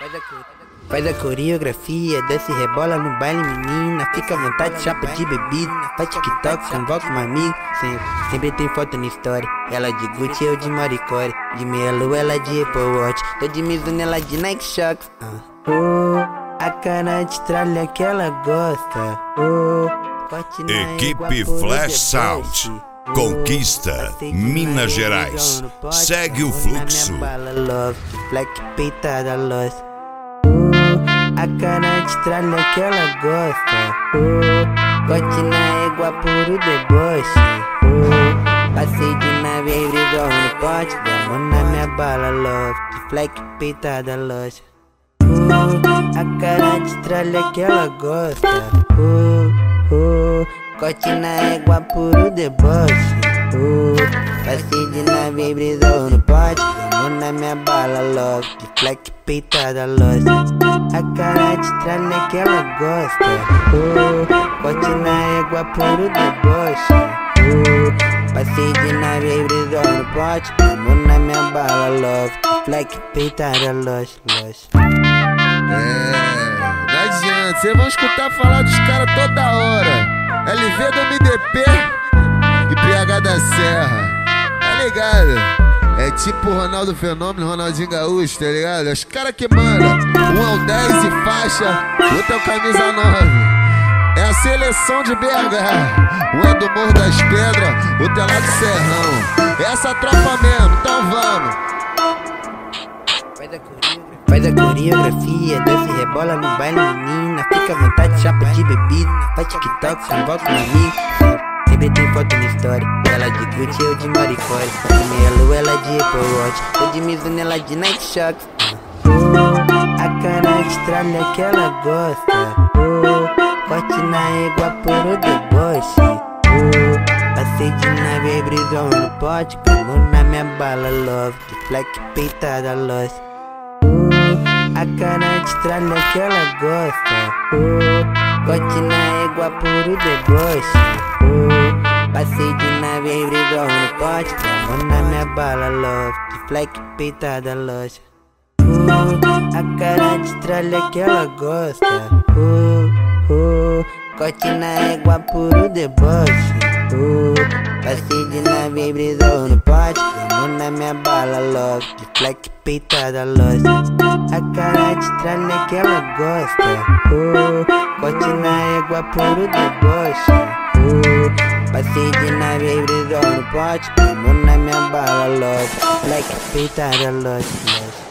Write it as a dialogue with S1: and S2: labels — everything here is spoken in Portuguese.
S1: Faz a coreografia, desce e rebola no baile, menina. Fica à vontade, chapa de bebida. Faz TikTok, convoca um amigo. Sempre tem foto na história. Ela de Gucci, eu de Maricore. De meia lua, ela de Apple Watch. Tô de Mizuno, ela de Nike Shox. A cara de tralha que ela gosta.
S2: Equipe Flash Sound conquista Minas Gerais. Segue o fluxo.
S1: Black peitada lost. A cara de tralha que ela gosta. Corte na égua puro deboche. Passei de nave e brisou no pote. Dá mão na minha bala loft. Black peitada lost. A cara de tralha que ela gosta. Corte na égua puro deboche. Passei de nave e brisou no pote. Dá mão na minha bala loft. Black peitada lost. A cara de tralha que ela gosta. Corte na égua puro deboche. Passei de nave e brisou no pote. Dá mão na minha bala loft. Black peitada lost.
S3: Não adianta, cês vão escutar falar dos caras toda hora. LV do MDP e PH da Serra, tá ligado? É tipo Ronaldo Fenômeno, Ronaldinho Gaúcho, tá ligado? Os caras que mandam, um é o 10 e faixa, outro é o camisa 9. É a seleção de BH, um é do Morro das Pedras, outro é lá do Serrão. É essa tropa mesmo, então vamos.
S1: Faz a coreografia, desce e rebola no baile, menina. Fica à vontade, chapa de bebida. Faz TikTok, convoca um amigo. Sempre tem foto na história. Ela de Gucci, eu de Maricore. De meia lua, ela de Apple Watch. Tô de Mizuno, ela de Nike Shox. A cara de tralha que ela gosta. Corte na égua puro deboche. Passei de nave e brisou no pote. Como na minha bala loft. Black peitada lost. A cara de tralha que ela gosta. Corte na égua puro deboche. Passei de nave e brisou no pote. Como na minha bala loft. Black peitada lost. A cara de tralha que ela gosta. Corte na égua puro deboche. Passei de nave e brisou no pote. Dá mão na minha bala loft. Black peitada lost. A cara de tralha que ela gosta. Corte na égua puro deboche. Passei de nave e brisou no pote. Dá mão na minha bala lost. Black peitada lost.